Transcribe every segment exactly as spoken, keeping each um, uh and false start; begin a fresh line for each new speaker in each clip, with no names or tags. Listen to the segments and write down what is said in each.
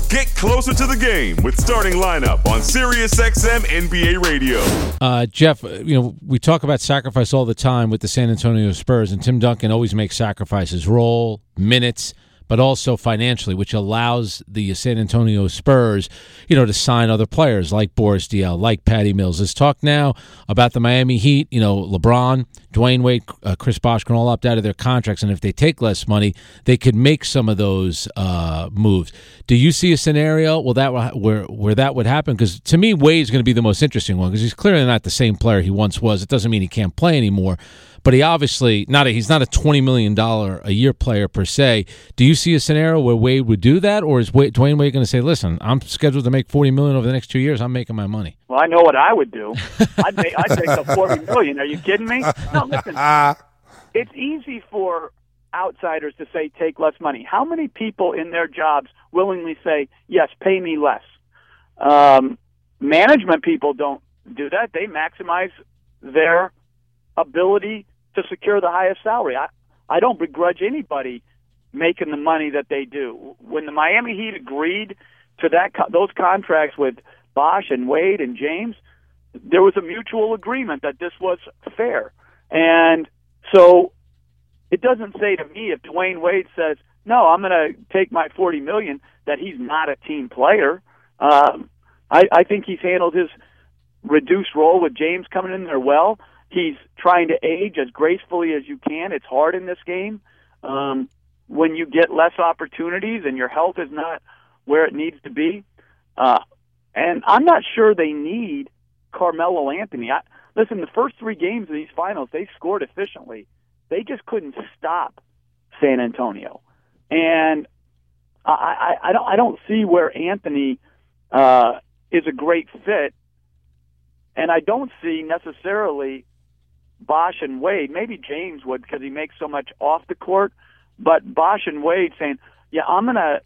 Get closer to the game with Starting Lineup on SiriusXM N B A Radio.
Uh, Jeff, you know, we talk about sacrifice all the time with the San Antonio Spurs, and Tim Duncan always makes sacrifices, role, minutes, but also financially, which allows the San Antonio Spurs, you know, to sign other players like Boris Diaw, like Patty Mills. Let's talk now about the Miami Heat. You know, LeBron, Dwayne Wade, uh, Chris Bosh can all opt out of their contracts, and if they take less money, they could make some of those uh, moves. Do you see a scenario well, that where where that would happen? Because to me, Wade's going to be the most interesting one because he's clearly not the same player he once was. It doesn't mean he can't play anymore. But he obviously not a, he's not a twenty million dollars a year player per se. Do you see a scenario where Wade would do that, or is Wade, Dwayne Wade going to say, "Listen, I'm scheduled to make forty million dollars over the next two years. I'm making my money"?
Well, I know what I would do. I'd make I'd make the forty million dollars. Are you kidding me? No, listen. It's easy for outsiders to say take less money. How many people in their jobs willingly say, "Yes, pay me less"? Um, management people don't do that. They maximize their ability to secure the highest salary. I, I don't begrudge anybody making the money that they do. When the Miami Heat agreed to that those contracts with Bosh and Wade and James, there was a mutual agreement that this was fair. And so it doesn't say to me if Dwayne Wade says, no, I'm going to take my forty million dollars, that he's not a team player. Um, I, I think he's handled his reduced role with James coming in there well. He's trying to age as gracefully as you can. It's hard in this game. Um, when you get less opportunities and your health is not where it needs to be. Uh, and I'm not sure they need Carmelo Anthony. I, listen, the first three games of these finals, they scored efficiently. They just couldn't stop San Antonio. And I, I, I, don't, I don't see where Anthony uh, is a great fit. And I don't see necessarily Bosh and Wade, maybe James would because he makes so much off the court, but Bosh and Wade saying, yeah, I'm going to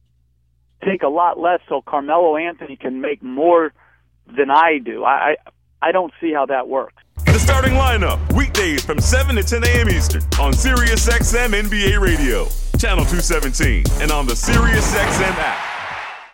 take a lot less so Carmelo Anthony can make more than I do. I, I I don't see how that works.
The Starting Lineup, weekdays from seven to ten a.m. Eastern on SiriusXM N B A Radio, Channel two seventeen, and on the SiriusXM app.